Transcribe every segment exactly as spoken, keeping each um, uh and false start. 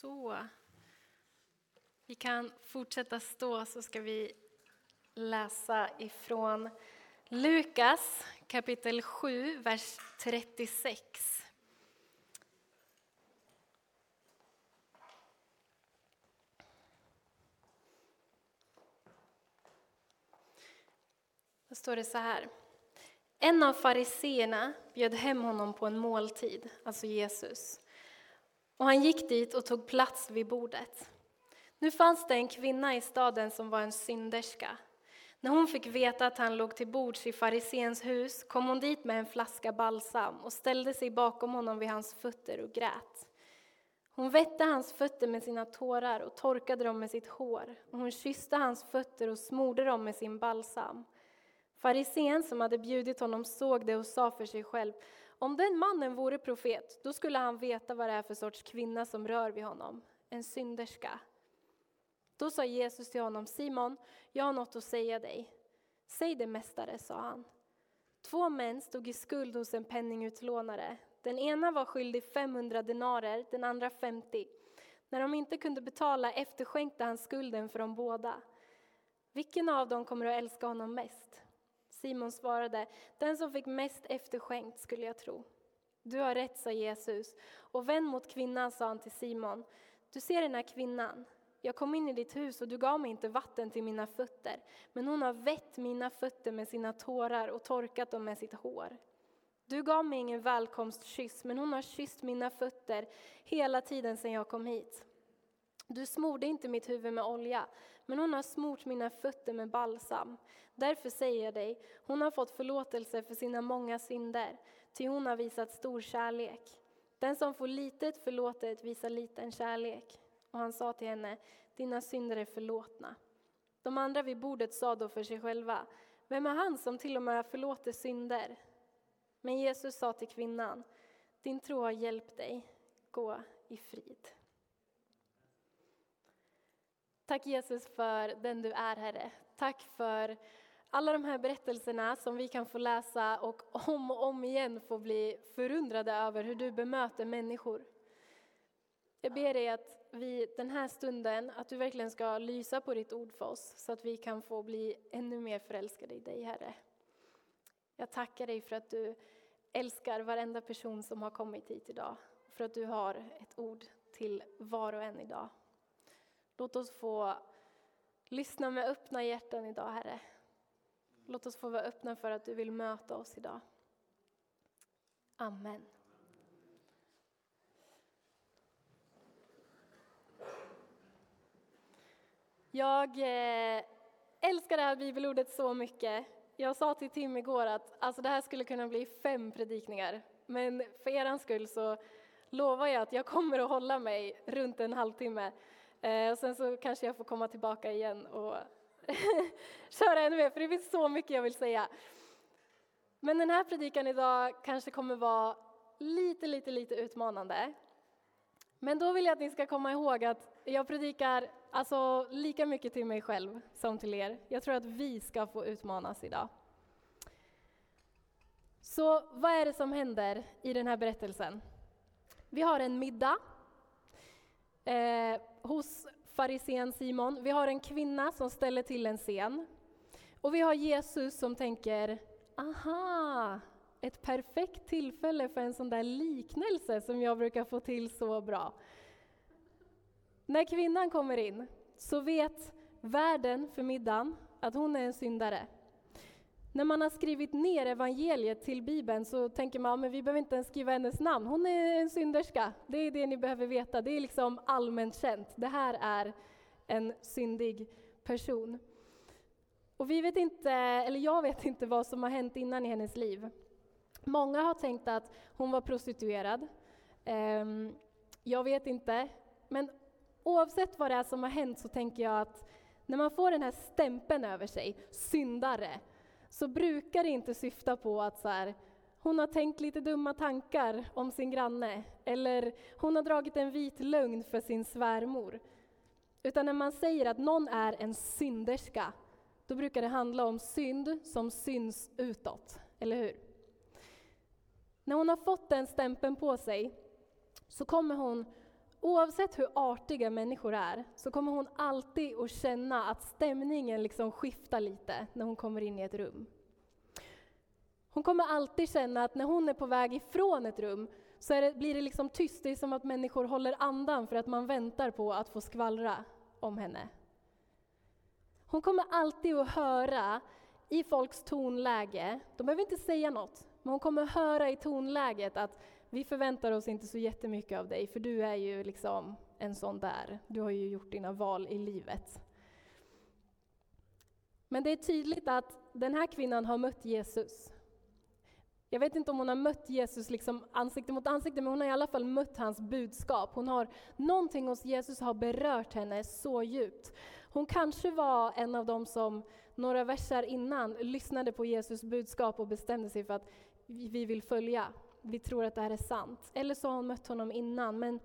Så, vi kan fortsätta stå så ska vi läsa ifrån Lukas kapitel sju, vers trettiosex. Då står det så här. En av fariseerna bjöd hem honom på en måltid, alltså Jesus. Och han gick dit och tog plats vid bordet. Nu fanns det en kvinna i staden som var en synderska. När hon fick veta att han låg till bords i fariséns hus kom hon dit med en flaska balsam och ställde sig bakom honom vid hans fötter och grät. Hon vette hans fötter med sina tårar och torkade dem med sitt hår. Och hon kysste hans fötter och smorde dem med sin balsam. Farisén som hade bjudit honom såg det och sa för sig själv: om den mannen vore profet, då skulle han veta vad det är för sorts kvinna som rör vid honom. En synderska. Då sa Jesus till honom: Simon, jag har något att säga dig. Säg det, mästare, sa han. Två män stod i skuld hos en penningutlånare. Den ena var skyldig femhundra denarer, den andra femtio. När de inte kunde betala efterskänkte han skulden för dem båda. Vilken av dem kommer att älska honom mest? Simon svarade: den som fick mest efterskänkt, skulle jag tro. Du har rätt, sa Jesus. Och vänd mot kvinnan, sa han till Simon. Du ser den här kvinnan. Jag kom in i ditt hus och du gav mig inte vatten till mina fötter. Men hon har vett mina fötter med sina tårar och torkat dem med sitt hår. Du gav mig ingen välkomstkyss, men hon har kysst mina fötter hela tiden sedan jag kom hit. Du smorde inte mitt huvud med olja, men hon har smort mina fötter med balsam. Därför säger jag dig, hon har fått förlåtelse för sina många synder, ty hon har visat stor kärlek. Den som får litet förlåtet visar liten kärlek. Och han sa till henne: dina synder är förlåtna. De andra vid bordet sa då för sig själva: vem är han som till och med förlåter synder? Men Jesus sa till kvinnan: din tro har hjälpt dig, gå i frid. Tack Jesus för den du är, Herre. Tack för alla de här berättelserna som vi kan få läsa och om och om igen få bli förundrade över hur du bemöter människor. Jag ber dig att vi den här stunden, att du verkligen ska lysa på ditt ord för oss så att vi kan få bli ännu mer förälskade i dig, Herre. Jag tackar dig för att du älskar varenda person som har kommit hit idag. För att du har ett ord till var och en idag. Låt oss få lyssna med öppna hjärtan idag, Herre. Låt oss få vara öppna för att du vill möta oss idag. Amen. Jag älskar det här bibelordet så mycket. Jag sa till Tim igår att alltså det här skulle kunna bli fem predikningar. Men för er skull så lovar jag att jag kommer att hålla mig runt en halvtimme. Eh, och sen så kanske jag får komma tillbaka igen och köra ännu mer, för det finns så mycket jag vill säga. Men den här predikan idag kanske kommer vara lite, lite, lite utmanande. Men då vill jag att ni ska komma ihåg att jag predikar alltså lika mycket till mig själv som till er. Jag tror att vi ska få utmanas idag. Så vad är det som händer i den här berättelsen? Vi har en middag eh, hos farisén Simon. Vi har en kvinna som ställer till en scen. Och vi har Jesus som tänker: aha, ett perfekt tillfälle för en sån där liknelse som jag brukar få till så bra. När kvinnan kommer in så vet världen för middagen att hon är en syndare. När man har skrivit ner evangeliet till Bibeln så tänker man, men vi behöver inte ens skriva hennes namn. Hon är en synderska. Det är det ni behöver veta. Det är liksom allmänt känt. Det här är en syndig person. Och vi vet inte, eller jag vet inte vad som har hänt innan i hennes liv. Många har tänkt att hon var prostituerad. Jag vet inte. Men oavsett vad det är som har hänt så tänker jag att när man får den här stämpeln över sig, syndare, så brukar det inte syfta på att så här, hon har tänkt lite dumma tankar om sin granne. Eller hon har dragit en vit lögn för sin svärmor. Utan när man säger att någon är en synderska, då brukar det handla om synd som syns utåt. Eller hur? När hon har fått den stämpeln på sig så kommer hon Oavsett hur artiga människor är så kommer hon alltid att känna att stämningen liksom skiftar lite när hon kommer in i ett rum. Hon kommer alltid känna att när hon är på väg ifrån ett rum så är det, blir det liksom tyst. Det är som att människor håller andan för att man väntar på att få skvallra om henne. Hon kommer alltid att höra i folks tonläge, de behöver inte säga något, men hon kommer höra i tonläget att vi förväntar oss inte så jättemycket av dig, för du är ju liksom en sån där. Du har ju gjort dina val i livet. Men det är tydligt att den här kvinnan har mött Jesus. Jag vet inte om hon har mött Jesus liksom ansikte mot ansikte, men hon har i alla fall mött hans budskap. Hon har någonting hos Jesus har berört henne så djupt. Hon kanske var en av dem som några versar innan lyssnade på Jesus budskap och bestämde sig för att vi vill följa. Vi tror att det här är sant. Eller så har hon mött honom innan, men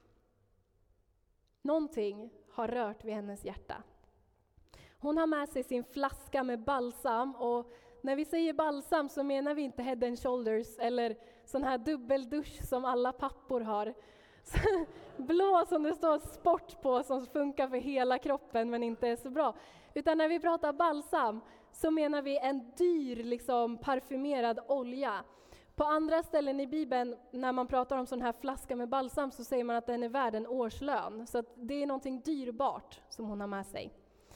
någonting har rört vid hennes hjärta. Hon har med sig sin flaska med balsam, och när vi säger balsam så menar vi inte head and shoulders eller sån här dubbeldusch som alla pappor har. Blå som det står sport på, som funkar för hela kroppen men inte är så bra. Utan när vi pratar balsam så menar vi en dyr liksom parfymerad olja. På andra ställen i Bibeln när man pratar om sån här flaska med balsam så säger man att den är värd en årslön. Så att det är någonting dyrbart som hon har med sig.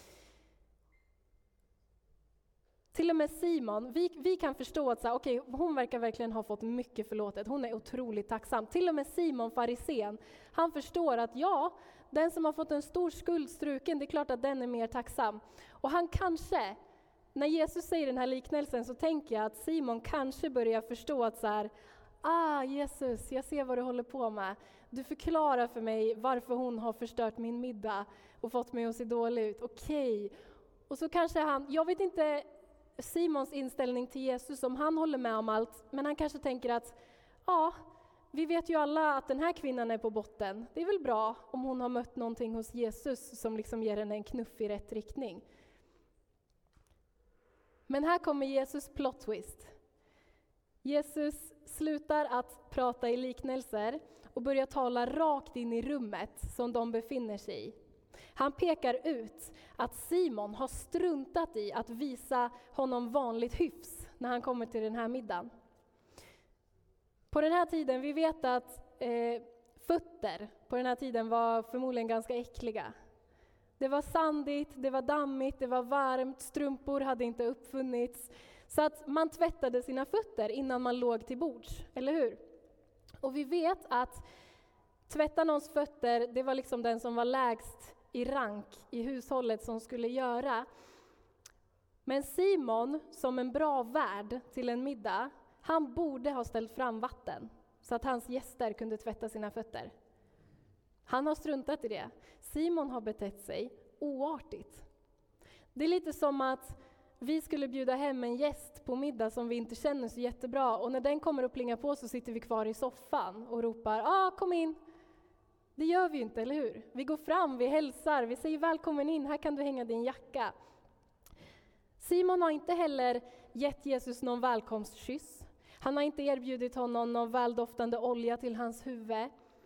Till och med Simon, vi, vi kan förstå att så här, okay, hon verkar verkligen ha fått mycket förlåtet. Hon är otroligt tacksam. Till och med Simon, farisén, han förstår att ja, den som har fått en stor skuld struken, det är klart att den är mer tacksam. Och han kanske, när Jesus säger den här liknelsen så tänker jag att Simon kanske börjar förstå att så här, ah Jesus, jag ser vad du håller på med. Du förklarar för mig varför hon har förstört min middag och fått mig att se dålig ut. Okej. Okay. Och så kanske han, jag vet inte Simons inställning till Jesus, om han håller med om allt, men han kanske tänker att ja, vi vet ju alla att den här kvinnan är på botten. Det är väl bra om hon har mött någonting hos Jesus som liksom ger henne en knuff i rätt riktning. Men här kommer Jesus plot twist. Jesus slutar att prata i liknelser och börjar tala rakt in i rummet som de befinner sig i. Han pekar ut att Simon har struntat i att visa honom vanligt hyfs när han kommer till den här middagen. På den här tiden, vi vet att eh, fötter på den här tiden var förmodligen ganska äckliga. Det var sandigt, det var dammigt, det var varmt, strumpor hade inte uppfunnits. Så att man tvättade sina fötter innan man låg till bords, eller hur? Och vi vet att tvätta någons fötter, det var liksom den som var lägst i rank i hushållet som skulle göra. Men Simon, som en bra värd till en middag, han borde ha ställt fram vatten så att hans gäster kunde tvätta sina fötter. Han har struntat i det. Simon har betett sig oartigt. Det är lite som att vi skulle bjuda hem en gäst på middag som vi inte känner så jättebra, och när den kommer och plingar på så sitter vi kvar i soffan och ropar ah, kom in. Det gör vi inte, eller hur? Vi går fram, vi hälsar, vi säger välkommen in, här kan du hänga din jacka. Simon har inte heller gett Jesus någon välkomstkyss. Han har inte erbjudit honom någon väldoftande olja till hans huvud.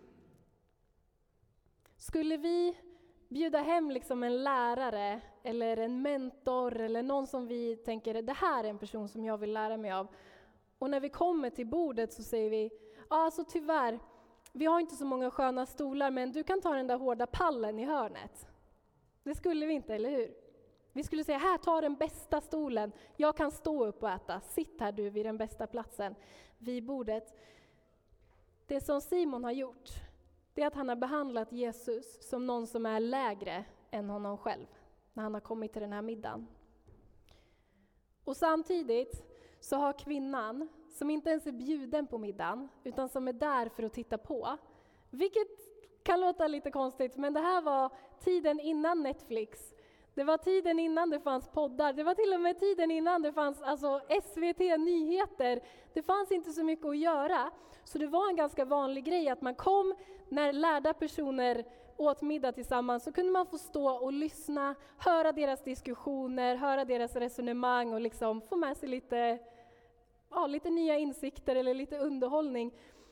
Skulle vi bjuda hem liksom en lärare eller en mentor eller någon som vi tänker det här är en person som jag vill lära mig av, och när vi kommer till bordet så säger vi ja, alltså tyvärr, vi har inte så många sköna stolar, men du kan ta den där hårda pallen i hörnet. Det skulle vi inte, eller hur? Vi skulle säga, här, ta den bästa stolen. Jag kan stå upp och äta. Sitt här du vid den bästa platsen vid bordet. Det som Simon har gjort, det är att han har behandlat Jesus som någon som är lägre än honom själv när han har kommit till den här middagen. Och samtidigt så har kvinnan, som inte ens är bjuden på middagen, utan som är där för att titta på. Vilket kan låta lite konstigt, men det här var tiden innan Netflix. Det var tiden innan det fanns poddar. Det var till och med tiden innan det fanns alltså S V T-nyheter. Det fanns inte så mycket att göra. Så det var en ganska vanlig grej att man kom när lärda personer åt middag tillsammans, så kunde man få stå och lyssna, höra deras diskussioner, höra deras resonemang och liksom få med sig lite, ja, lite nya insikter eller lite underhållning.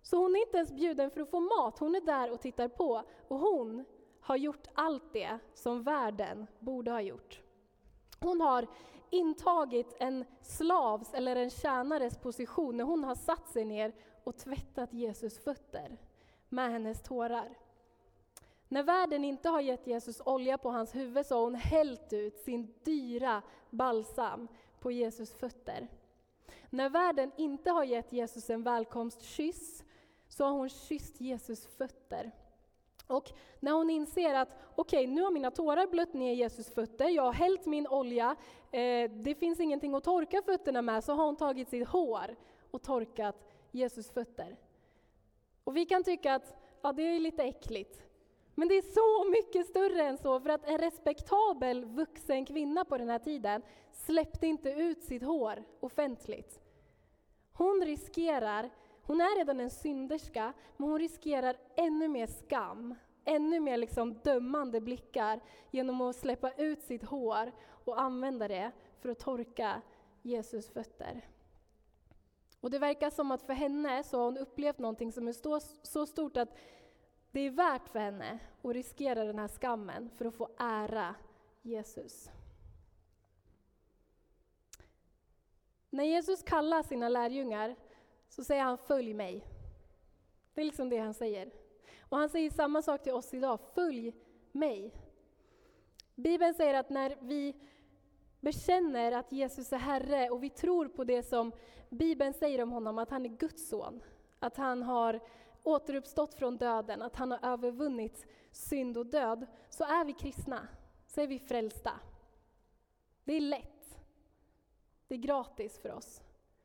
Så hon är inte ens bjuden för att få mat, hon är där och tittar på. Och hon har gjort allt det som världen borde ha gjort. Hon har intagit en slavs eller en tjänares position när hon har satt sig ner och tvättat Jesus fötter med hennes tårar. När världen inte har gett Jesus olja på hans huvud så har hon hällt ut sin dyra balsam på Jesus fötter. När världen inte har gett Jesus en välkomstkyss så har hon kysst Jesus fötter. Och när hon inser att okej, okay, nu har mina tårar blött ner Jesus fötter, jag har hällt min olja, eh, det finns ingenting att torka fötterna med, så har hon tagit sitt hår och torkat Jesus fötter. Och vi kan tycka att ja, det är lite äckligt. Men det är så mycket större än så, för att en respektabel vuxen kvinna på den här tiden släppte inte ut sitt hår offentligt. Hon riskerar, hon är redan en synderska, men hon riskerar ännu mer skam, ännu mer liksom dömande blickar genom att släppa ut sitt hår och använda det för att torka Jesus fötter. Och det verkar som att för henne så har hon upplevt någonting som är så, så stort att det är värt för henne att riskera den här skammen för att få ära Jesus. När Jesus kallar sina lärjungar så säger han följ mig. Det är liksom det han säger. Och han säger samma sak till oss idag, följ mig. Bibeln säger att när vi bekänner att Jesus är Herre och vi tror på det som Bibeln säger om honom, att han är Guds son, att han har återuppstått från döden, att han har övervunnit synd och död, så är vi kristna, så är vi frälsta. Det är lätt. Det är gratis för oss.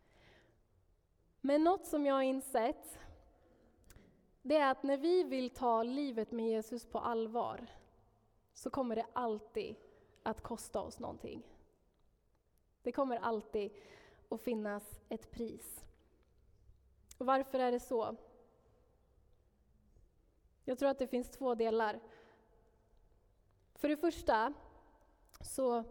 Men något som jag har insett, det är att när vi vill ta livet med Jesus på allvar, så kommer det alltid att kosta oss någonting. Det kommer alltid att finnas ett pris. Och varför är det så? Jag tror att det finns två delar. För det första, så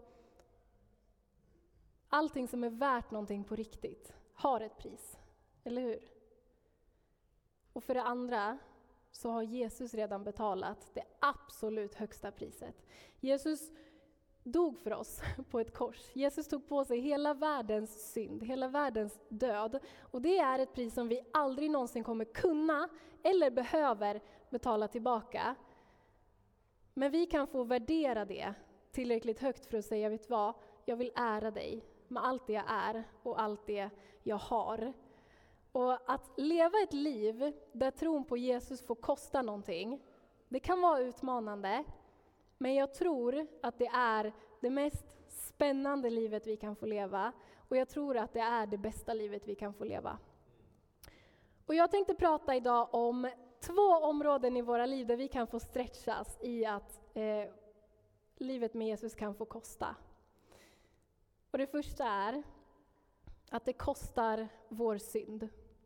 allting som är värt någonting på riktigt har ett pris, eller hur? Och för det andra så har Jesus redan betalat det absolut högsta priset. Jesus dog för oss på ett kors. Jesus tog på sig hela världens synd, hela världens död. Och det är ett pris som vi aldrig någonsin kommer kunna eller behöver betala tillbaka. Men vi kan få värdera det tillräckligt högt för att säga, vet du vad? Jag vill ära dig med allt det jag är och allt det jag har. Och att leva ett liv där tron på Jesus får kosta någonting, det kan vara utmanande. Men jag tror att det är det mest spännande livet vi kan få leva. Och jag tror att det är det bästa livet vi kan få leva. Och jag tänkte prata idag om två områden i våra liv där vi kan få stretchas i att eh, livet med Jesus kan få kosta. Och det första är att det kostar vår synd.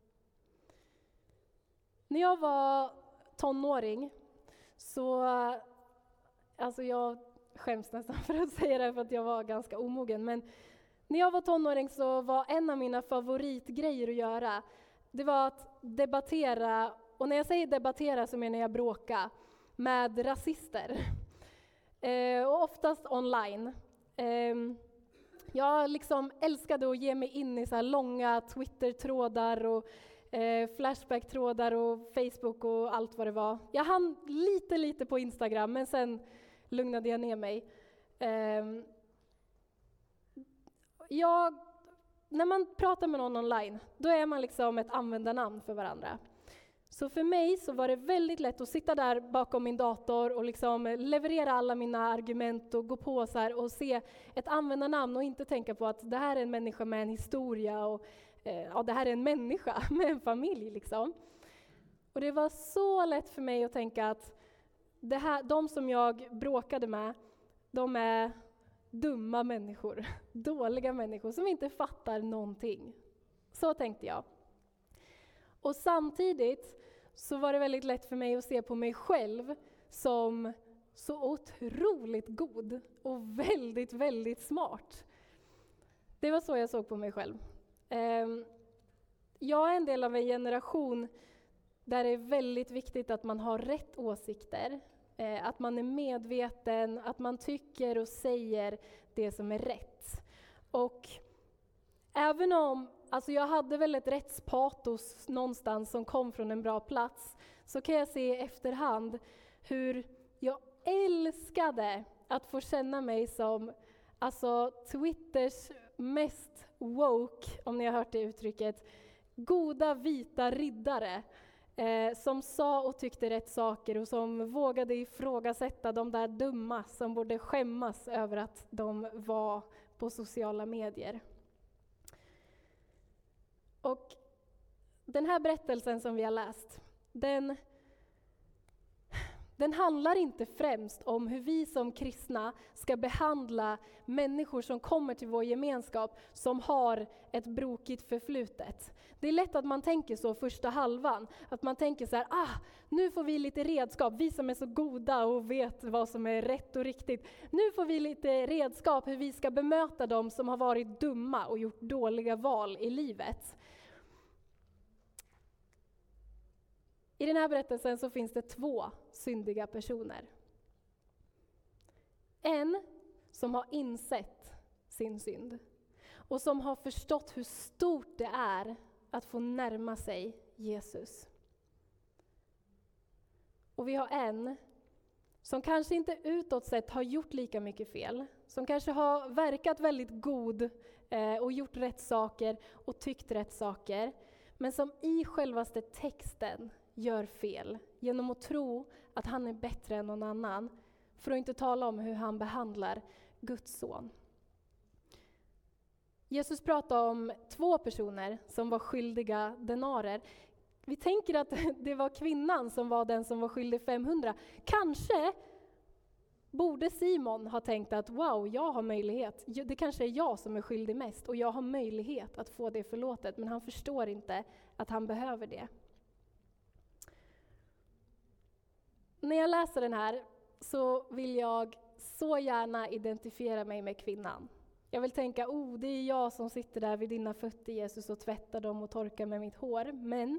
När jag var tonåring så, alltså jag skäms nästan för att säga det för att jag var ganska omogen, men när jag var tonåring så var en av mina favoritgrejer att göra, det var att debattera, och när jag säger debattera så menar jag bråka, med rasister. Eh, och oftast online. Eh, jag liksom älskade att ge mig in i så här långa Twitter-trådar och eh, Flashback-trådar och Facebook och allt vad det var. Jag hann lite, lite på Instagram, men sen lugnade jag ner mig. Eh, jag, när man pratar med någon online, då är man liksom ett användarnamn för varandra. Så för mig så var det väldigt lätt att sitta där bakom min dator och liksom leverera alla mina argument och gå på så här och se ett användarnamn och inte tänka på att det här är en människa med en historia och eh, ja, det här är en människa med en familj liksom. Och det var så lätt för mig att tänka att det här, de som jag bråkade med, de är dumma människor, dåliga människor som inte fattar någonting. Så tänkte jag. Och samtidigt så var det väldigt lätt för mig att se på mig själv som så otroligt god och väldigt, väldigt smart. Det var så jag såg på mig själv. Jag är en del av en generation där det är väldigt viktigt att man har rätt åsikter, eh, att man är medveten, att man tycker och säger det som är rätt. Och även om, alltså jag hade väl ett rättspatos någonstans som kom från en bra plats, så kan jag se i efterhand hur jag älskade att få känna mig som alltså Twitters mest woke, om ni har hört det uttrycket, goda vita riddare eh, som sa och tyckte rätt saker och som vågade ifrågasätta de där dumma som borde skämmas över att de var på sociala medier. Och den här berättelsen som vi har läst, den, den handlar inte främst om hur vi som kristna ska behandla människor som kommer till vår gemenskap som har ett brokigt förflutet. Det är lätt att man tänker så första halvan, att man tänker så här, ah, nu får vi lite redskap, vi som är så goda och vet vad som är rätt och riktigt. Nu får vi lite redskap hur vi ska bemöta dem som har varit dumma och gjort dåliga val i livet. I den här berättelsen så finns det två syndiga personer. En som har insett sin synd och som har förstått hur stort det är att få närma sig Jesus. Och vi har en som kanske inte utåt sett har gjort lika mycket fel, som kanske har verkat väldigt god eh, och gjort rätt saker och tyckt rätt saker, men som i självaste texten gör fel genom att tro att han är bättre än någon annan, för att inte tala om hur han behandlar Guds son. Jesus pratar om två personer som var skyldiga denarer. Vi tänker att det var kvinnan som var den som var skyldig femhundra. Kanske borde Simon ha tänkt att wow, jag har möjlighet. Det kanske är jag som är skyldig mest och jag har möjlighet att få det förlåtet, men han förstår inte att han behöver det. När jag läser den här så vill jag så gärna identifiera mig med kvinnan. Jag vill tänka, oh, det är jag som sitter där vid dina fötter, Jesus, och tvättar dem och torkar med mitt hår. Men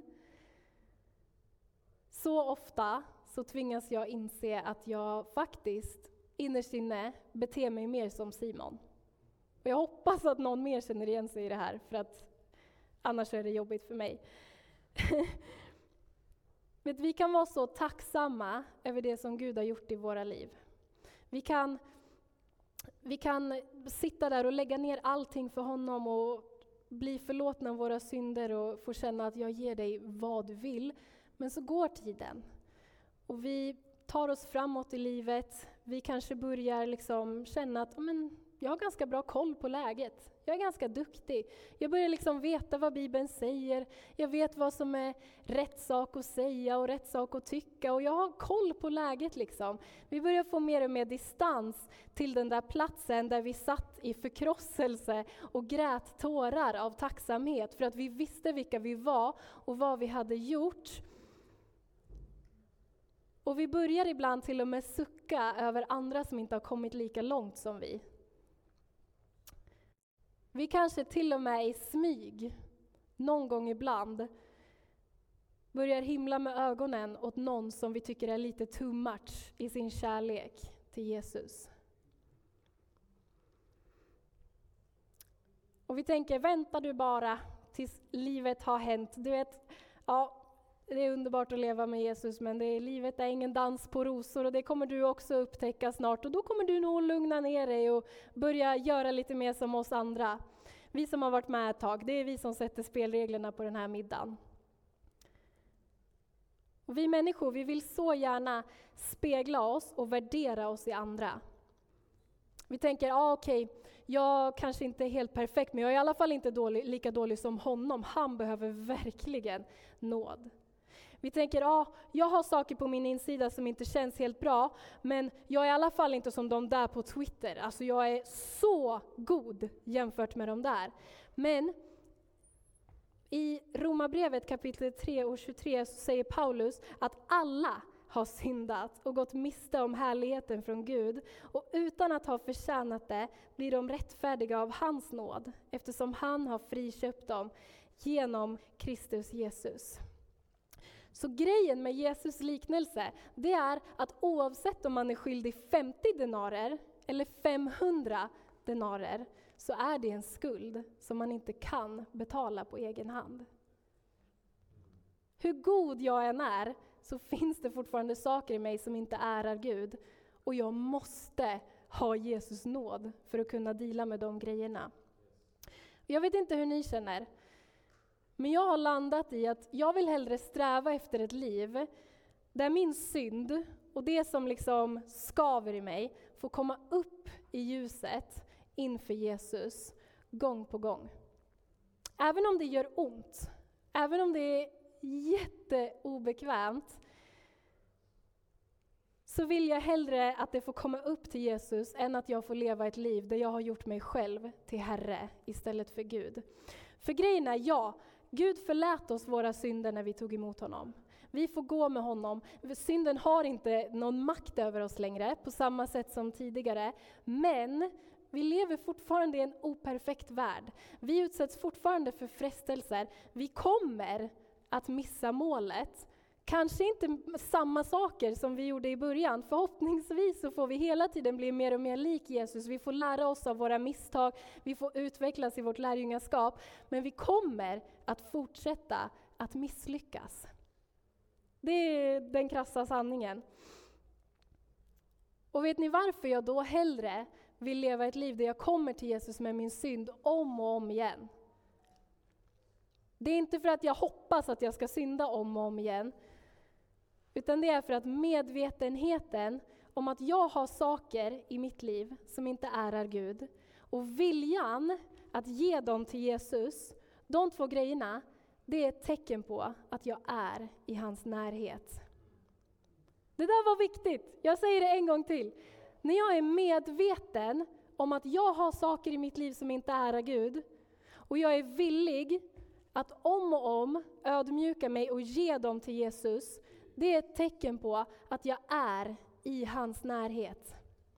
så ofta så tvingas jag inse att jag faktiskt innerst inne beter mig mer som Simon. Och jag hoppas att någon mer känner igen sig i det här, för att annars är det jobbigt för mig. Men vi kan vara så tacksamma över det som Gud har gjort i våra liv. Vi kan, vi kan sitta där och lägga ner allting för honom och bli förlåtna av våra synder och få känna att jag ger dig vad du vill. Men så går tiden och vi tar oss framåt i livet. Vi kanske börjar liksom känna att men, jag har ganska bra koll på läget. Jag är ganska duktig. Jag börjar liksom veta vad Bibeln säger. Jag vet vad som är rätt sak att säga och rätt sak att tycka. Och jag har koll på läget liksom. Vi börjar få mer och mer distans till den där platsen där vi satt i förkrosselse och grät tårar av tacksamhet. För att vi visste vilka vi var och vad vi hade gjort. Och vi börjar ibland till och med sucka över andra som inte har kommit lika långt som vi. Vi kanske till och med i smyg, någon gång ibland, börjar himla med ögonen åt någon som vi tycker är lite too much i sin kärlek till Jesus. Och vi tänker, vänta du bara tills livet har hänt. Du vet, ja, det är underbart att leva med Jesus, men det är, livet är ingen dans på rosor och det kommer du också upptäcka snart. Och då kommer du nog lugna ner dig och börja göra lite mer som oss andra. Vi som har varit med ett tag, det är vi som sätter spelreglerna på den här middagen. Och vi människor, vi vill så gärna spegla oss och värdera oss i andra. Vi tänker, ah, okej, okay, jag kanske inte är helt perfekt, men jag är i alla fall inte dålig, lika dålig som honom. Han behöver verkligen nåd. Vi tänker, ja, ah, jag har saker på min insida som inte känns helt bra, men jag är i alla fall inte som de där på Twitter. Alltså jag är så god jämfört med de där. Men i Romarbrevet kapitel tre och tjugotre så säger Paulus att alla har syndat och gått miste om härligheten från Gud, och utan att ha förtjänat det blir de rättfärdiga av hans nåd, eftersom han har friköpt dem genom Kristus Jesus. Så grejen med Jesus liknelse, det är att oavsett om man är skyldig femtio denarer eller femhundra denarer, så är det en skuld som man inte kan betala på egen hand. Hur god jag än är, så finns det fortfarande saker i mig som inte ärar Gud. Och jag måste ha Jesus nåd för att kunna dela med de grejerna. Jag vet inte hur ni känner, men jag har landat i att jag vill hellre sträva efter ett liv där min synd och det som liksom skaver i mig får komma upp i ljuset inför Jesus gång på gång. Även om det gör ont, även om det är jätteobekvämt, så vill jag hellre att det får komma upp till Jesus än att jag får leva ett liv där jag har gjort mig själv till Herre istället för Gud. För grejen är, ja, Gud förlät oss våra synder när vi tog emot honom. Vi får gå med honom. Synden har inte någon makt över oss längre på samma sätt som tidigare. Men vi lever fortfarande i en operfekt värld. Vi utsätts fortfarande för frestelser. Vi kommer att missa målet. Kanske inte samma saker som vi gjorde i början. Förhoppningsvis så får vi hela tiden bli mer och mer lik Jesus. Vi får lära oss av våra misstag. Vi får utvecklas i vårt lärjungaskap. Men vi kommer att fortsätta att misslyckas. Det är den krassa sanningen. Och vet ni varför jag då hellre vill leva ett liv där jag kommer till Jesus med min synd om och om igen? Det är inte för att jag hoppas att jag ska synda om och om igen. Utan det är för att medvetenheten om att jag har saker i mitt liv som inte ärar Gud. Och viljan att ge dem till Jesus, de två grejerna, det är ett tecken på att jag är i hans närhet. Det där var viktigt. Jag säger det en gång till. När jag är medveten om att jag har saker i mitt liv som inte ärar Gud, och jag är villig att om och om ödmjuka mig och ge dem till Jesus, det är ett tecken på att jag är i hans närhet.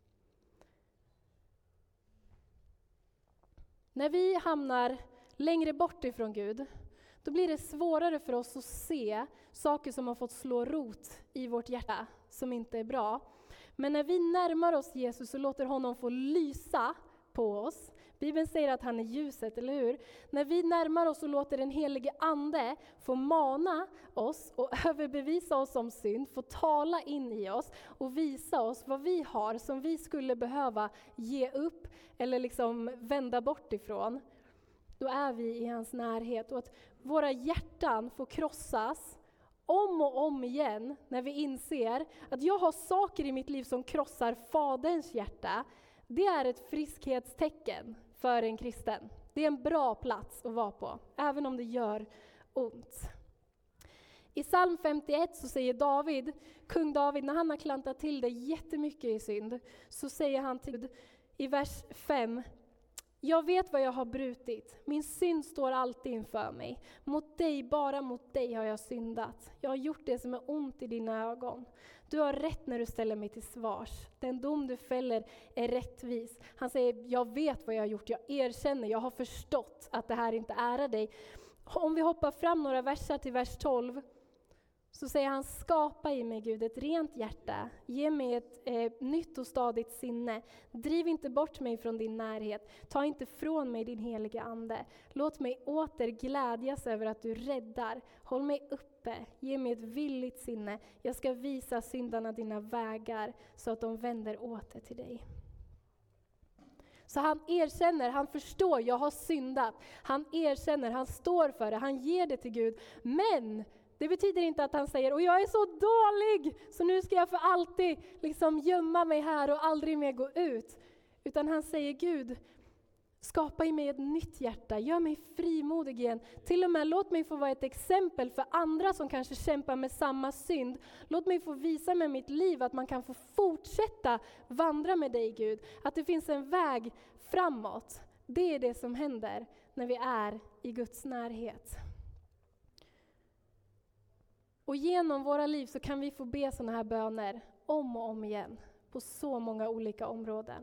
När vi hamnar längre bort ifrån Gud, då blir det svårare för oss att se saker som har fått slå rot i vårt hjärta som inte är bra. Men när vi närmar oss Jesus och låter honom få lysa på oss. Bibeln säger att han är ljuset, eller hur? När vi närmar oss och låter den helige ande få mana oss och överbevisa oss om synd, få tala in i oss och visa oss vad vi har som vi skulle behöva ge upp eller liksom vända bort ifrån. Då är vi i hans närhet, och att våra hjärtan får krossas om och om igen när vi inser att jag har saker i mitt liv som krossar Faderns hjärta. Det är ett friskhetstecken för en kristen. Det är en bra plats att vara på, även om det gör ont. I psalm femtioett så säger David, kung David, när han har klantat till det jättemycket i synd, så säger han till Gud i vers fem: jag vet vad jag har brutit. Min synd står alltid inför mig. Mot dig, bara mot dig har jag syndat. Jag har gjort det som är ont i dina ögon. Du har rätt när du ställer mig till svars. Den dom du fäller är rättvis. Han säger, jag vet vad jag har gjort. Jag erkänner, jag har förstått att det här inte ärar dig. Om vi hoppar fram några verser till vers tolv, så säger han, skapa i mig Gud ett rent hjärta, ge mig ett eh, nytt och stadigt sinne, driv inte bort mig från din närhet, ta inte från mig din heliga ande, låt mig åter glädjas över att du räddar, håll mig uppe, ge mig ett villigt sinne, jag ska visa syndarna dina vägar så att de vänder åter till dig. Så han erkänner, han förstår, jag har syndat, han erkänner, han står för det, han ger det till Gud, men det betyder inte att han säger, och jag är så dålig så nu ska jag för alltid liksom gömma mig här och aldrig mer gå ut. Utan han säger, Gud, skapa i mig ett nytt hjärta, gör mig frimodig igen. Till och med låt mig få vara ett exempel för andra som kanske kämpar med samma synd. Låt mig få visa med mitt liv att man kan få fortsätta vandra med dig, Gud. Att det finns en väg framåt. Det är det som händer när vi är i Guds närhet. Och genom våra liv så kan vi få be sådana här böner om och om igen på så många olika områden.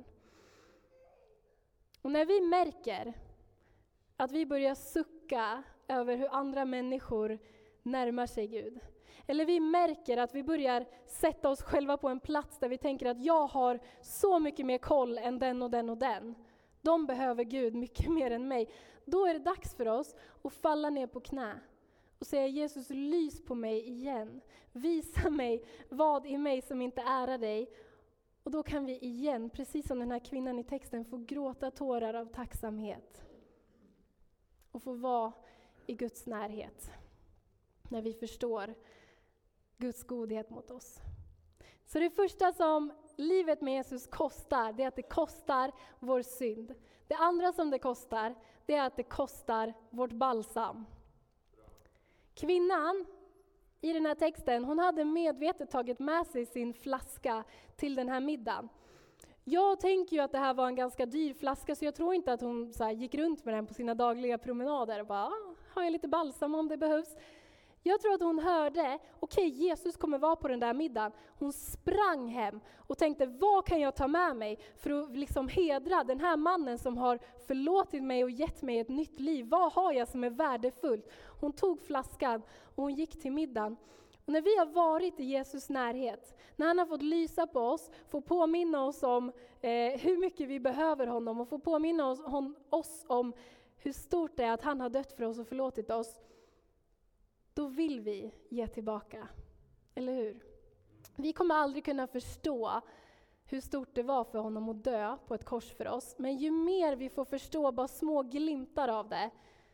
Och när vi märker att vi börjar sucka över hur andra människor närmar sig Gud, Eller vi märker att vi börjar sätta oss själva på en plats där vi tänker att jag har så mycket mer koll än den och den och den. De behöver Gud mycket mer än mig. Då är det dags för oss att falla ner på knä och säga: Jesus, lys på mig igen. Visa mig vad i mig som inte ärar dig. Och då kan vi igen, precis som den här kvinnan i texten, få gråta tårar av tacksamhet. Och få vara i Guds närhet. När vi förstår Guds godhet mot oss. Så det första som livet med Jesus kostar, det är att det kostar vår synd. Det andra som det kostar, det är att det kostar vårt balsam. Kvinnan i den här texten, hon hade medvetet tagit med sig sin flaska till den här middagen. Jag tänker ju att det här var en ganska dyr flaska, så jag tror inte att hon så här gick runt med den på sina dagliga promenader och bara, ah, har jag lite balsam om det behövs. Jag tror att hon hörde, okej, okay, Jesus kommer vara på den där middagen. Hon sprang hem och tänkte, vad kan jag ta med mig för att liksom hedra den här mannen som har förlåtit mig och gett mig ett nytt liv. Vad har jag som är värdefullt? Hon tog flaskan och hon gick till middagen. Och när vi har varit i Jesus närhet, när han har fått lysa på oss, få påminna oss om eh, hur mycket vi behöver honom och få påminna oss, hon, oss om hur stort det är att han har dött för oss och förlåtit oss, då vill vi ge tillbaka. Eller hur? Vi kommer aldrig kunna förstå hur stort det var för honom att dö på ett kors för oss. Men ju mer vi får förstå bara små glimtar av det,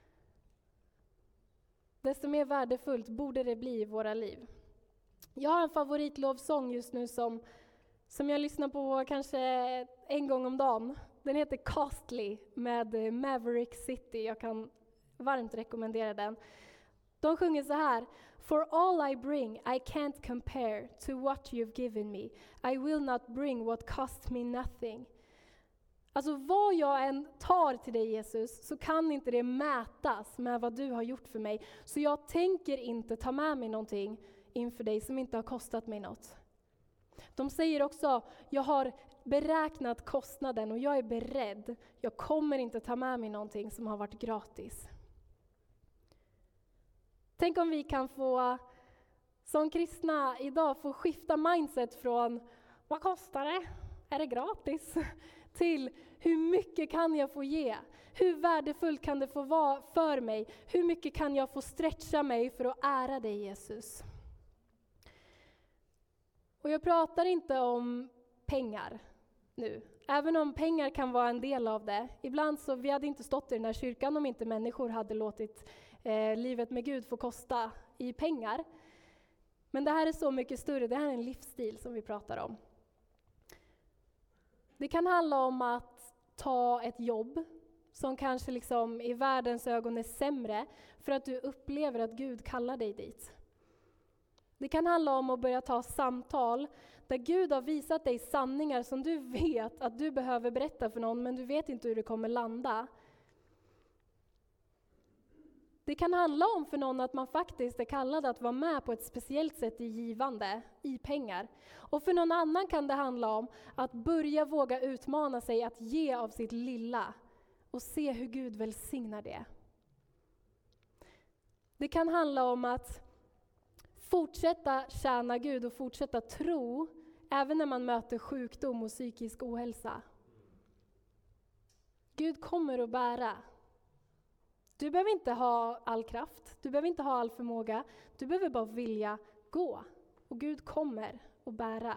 desto mer värdefullt borde det bli i våra liv. Jag har en favoritlovsång just nu som, som jag lyssnar på kanske en gång om dagen. Den heter Costly med Maverick City. Jag kan varmt rekommendera den. De sjunger så här: For all I bring I can't compare to what you've given me. I will not bring what cost me nothing. Alltså vad jag än tar till dig, Jesus, så kan inte det mätas med vad du har gjort för mig. Så jag tänker inte ta med mig någonting inför dig som inte har kostat mig något. De säger också, jag har beräknat kostnaden och jag är beredd. Jag kommer inte ta med mig någonting som har varit gratis. Tänk om vi kan få, som kristna idag, få skifta mindset från vad kostar det? Är det gratis? Till hur mycket kan jag få ge? Hur värdefullt kan det få vara för mig? Hur mycket kan jag få stretcha mig för att ära dig, Jesus? Och jag pratar inte om pengar nu. Även om pengar kan vara en del av det. Ibland så, vi hade inte stått i den här kyrkan om inte människor hade låtit eh, livet med Gud få kosta i pengar. Men det här är så mycket större, det här är en livsstil som vi pratar om. Det kan handla om att ta ett jobb som kanske liksom i världens ögon är sämre för att du upplever att Gud kallar dig dit. Det kan handla om att börja ta samtal där Gud har visat dig sanningar som du vet att du behöver berätta för någon, men du vet inte hur det kommer landa. Det kan handla om för någon att man faktiskt är kallad att vara med på ett speciellt sätt i givande, i pengar. Och för någon annan kan det handla om att börja våga utmana sig att ge av sitt lilla och se hur Gud välsignar det. Det kan handla om att fortsätta tjäna Gud och fortsätta tro även när man möter sjukdom och psykisk ohälsa. Gud kommer att bära. Du behöver inte ha all kraft, du behöver inte ha all förmåga, du behöver bara vilja gå. Och Gud kommer att bära.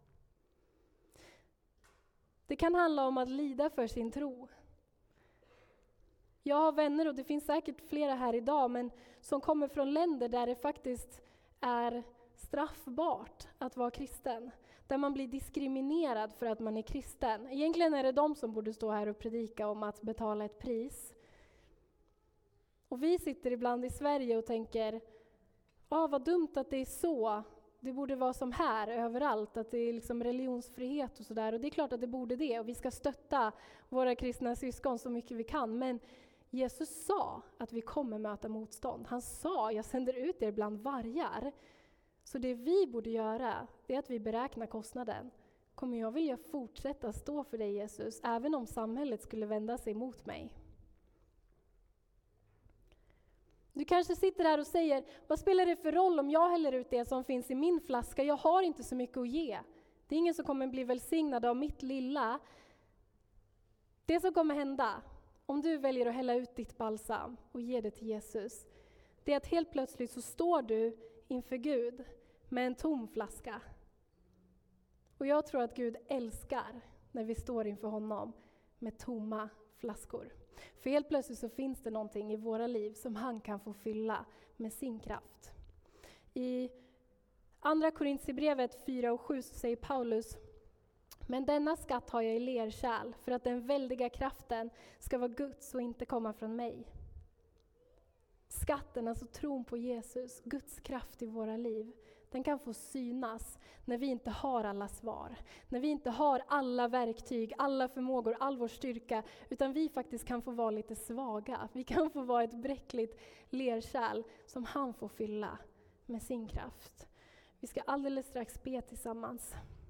Det kan handla om att lida för sin tro. Jag har vänner, och det finns säkert flera här idag, men som kommer från länder där det faktiskt är straffbart att vara kristen. Där man blir diskriminerad för att man är kristen. Egentligen är det de som borde stå här och predika om att betala ett pris. Och vi sitter ibland i Sverige och tänker, ah, vad dumt att det är så. Det borde vara som här överallt, att det är liksom religionsfrihet och sådär. Och det är klart att det borde det, och vi ska stötta våra kristna syskon så mycket vi kan. Men Jesus sa att vi kommer möta motstånd. Han sa, jag sänder ut er bland vargar. Så det vi borde göra, det är att vi beräknar kostnaden. Kommer jag vilja fortsätta stå för dig, Jesus, även om samhället skulle vända sig mot mig? Du kanske sitter här och säger, vad spelar det för roll om jag häller ut det som finns i min flaska? Jag har inte så mycket att ge. Det är ingen som kommer bli välsignad av mitt lilla. Det som kommer hända om du väljer att hälla ut ditt balsam och ge det till Jesus, det är att helt plötsligt så står du inför Gud med en tom flaska. Och jag tror att Gud älskar när vi står inför honom med tomma flaskor. För helt plötsligt så finns det någonting i våra liv som han kan få fylla med sin kraft. I andra Korinthierbrevet fyra och sju så säger Paulus: men denna skatt har jag i lerkärl för att den väldiga kraften ska vara Guds och inte komma från mig. Skatten, alltså tron på Jesus, Guds kraft i våra liv, den kan få synas när vi inte har alla svar. När vi inte har alla verktyg, alla förmågor, all vår styrka, utan vi faktiskt kan få vara lite svaga. Vi kan få vara ett bräckligt lerkärl som han får fylla med sin kraft. Vi ska alldeles strax be tillsammans.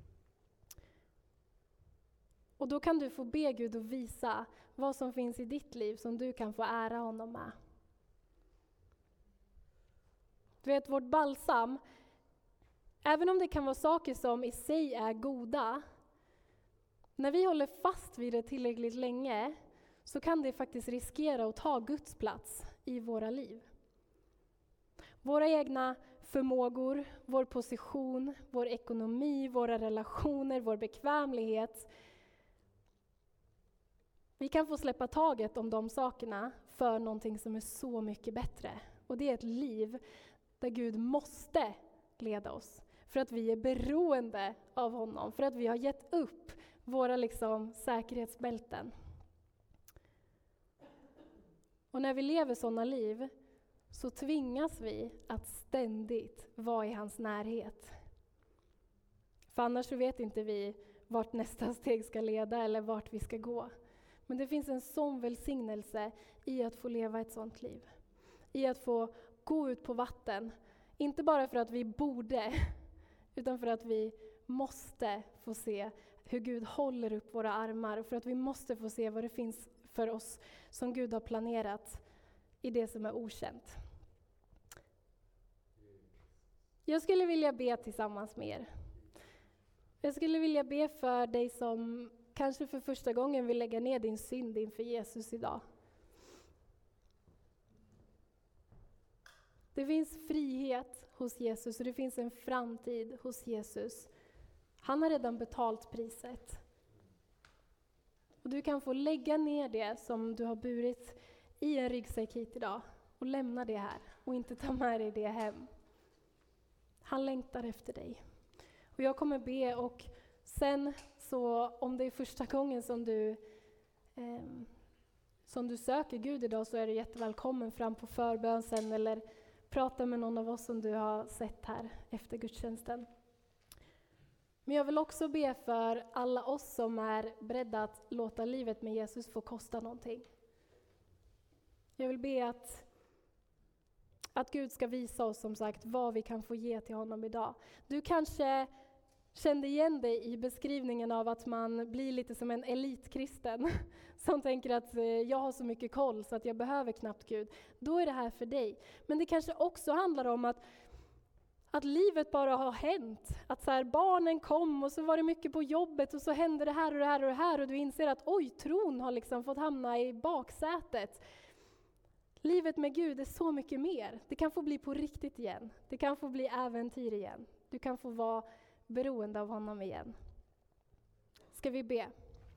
Och då kan du få be Gud att visa vad som finns i ditt liv som du kan få ära honom med. Du vet, vårt balsam, även om det kan vara saker som i sig är goda, när vi håller fast vid det tillräckligt länge så kan det faktiskt riskera att ta Guds plats i våra liv. Våra egna förmågor, vår position, vår ekonomi, våra relationer, vår bekvämlighet. Vi kan få släppa taget om de sakerna för någonting som är så mycket bättre. Och det är ett liv där Gud måste leda oss. För att vi är beroende av honom. För att vi har gett upp våra liksom säkerhetsbälten. Och när vi lever sådana liv så tvingas vi att ständigt vara i hans närhet. För annars så vet inte vi vart nästa steg ska leda eller vart vi ska gå. Men det finns en sån välsignelse i att få leva ett sånt liv. I att få gå ut på vatten. Inte bara för att vi borde, utan för att vi måste få se hur Gud håller upp våra armar. Och för att vi måste få se vad det finns för oss som Gud har planerat i det som är okänt. Jag skulle vilja be tillsammans med er. Jag skulle vilja be för dig som kanske för första gången vill lägga ner din synd inför Jesus idag. Det finns frihet hos Jesus och det finns en framtid hos Jesus. Han har redan betalt priset. Och du kan få lägga ner det som du har burit i en ryggsäck hit idag och lämna det här och inte ta med dig det hem. Han längtar efter dig. Och jag kommer be, och sen så om det är första gången som du eh, som du söker Gud idag, så är du jättevälkommen fram på förbön sen, eller prata med någon av oss som du har sett här efter gudstjänsten. Men jag vill också be för alla oss som är beredda att låta livet med Jesus få kosta någonting. Jag vill be att Att Gud ska visa oss som sagt vad vi kan få ge till honom idag. Du kanske kände igen dig i beskrivningen av att man blir lite som en elitkristen som tänker att jag har så mycket koll så att jag behöver knappt Gud. Då är det här för dig. Men det kanske också handlar om att, att livet bara har hänt. Att så här, barnen kom och så var det mycket på jobbet och så hände det här och det här och det här. Och du inser att oj, tron har liksom fått hamna i baksätet. Livet med Gud är så mycket mer. Det kan få bli på riktigt igen. Det kan få bli äventyr igen. Du kan få vara beroende av honom igen. Ska vi be?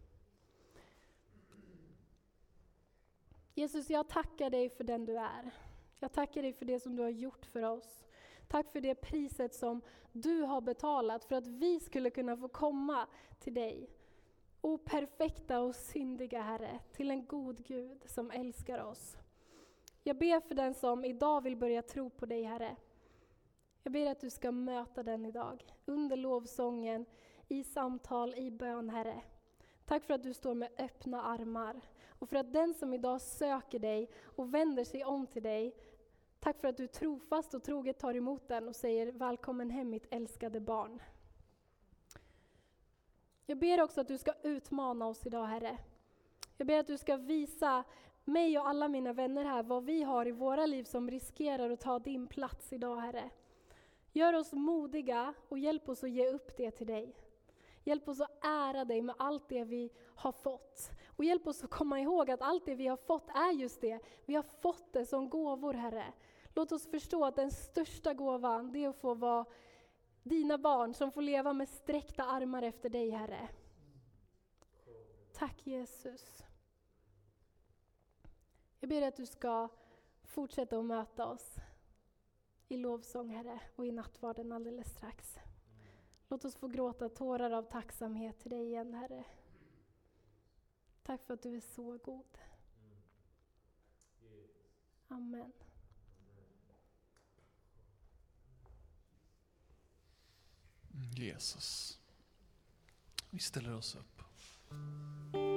Jesus, jag tackar dig för den du är. Jag tackar dig för det som du har gjort för oss. Tack för det priset som du har betalat för att vi skulle kunna få komma till dig. O perfekta och syndiga Herre, till en god Gud som älskar oss. Jag ber för den som idag vill börja tro på dig, Herre. Jag ber att du ska möta den idag, under lovsången, i samtal, i bön, Herre. Tack för att du står med öppna armar. Och för att den som idag söker dig och vänder sig om till dig, tack för att du trofast och troget tar emot den och säger välkommen hem mitt älskade barn. Jag ber också att du ska utmana oss idag, Herre. Jag ber att du ska visa mig och alla mina vänner här, vad vi har i våra liv som riskerar att ta din plats idag, Herre. Gör oss modiga och hjälp oss att ge upp det till dig. Hjälp oss att ära dig med allt det vi har fått. Och hjälp oss att komma ihåg att allt det vi har fått är just det. Vi har fått det som gåvor, Herre. Låt oss förstå att den största gåvan, det är att få vara dina barn som får leva med sträckta armar efter dig, Herre. Tack Jesus. Jag ber att du ska fortsätta att möta oss i lovsång, Herre, och i nattvarden alldeles strax. Låt oss få gråta tårar av tacksamhet till dig igen, Herre. Tack för att du är så god. Amen. Jesus. Vi ställer oss upp.